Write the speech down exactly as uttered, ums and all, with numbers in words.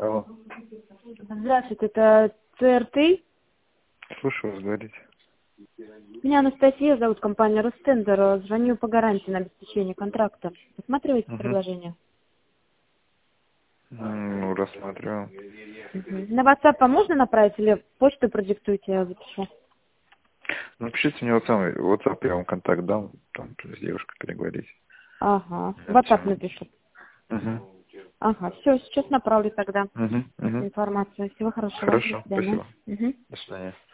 Алло. Здравствуйте, это ЦРТ. Слушаю вас, говорите. Меня Анастасия зовут, компания Ростендер. Звоню по гарантии на обеспечение контракта. Рассматриваете Угу. предложение? Ну, рассматриваем. Угу. На WhatsApp можно направить или почту продиктуйте, я запишу? Напишите мне вот самый WhatsApp, я вам контакт дам, там с девушкой переговорите. Ага, Это WhatsApp всё. напишу. Угу. Ага, все, сейчас направлю тогда Угу. Угу. информацию. Всего хорошего. До Хорошо, свидания. спасибо. Угу. До свидания.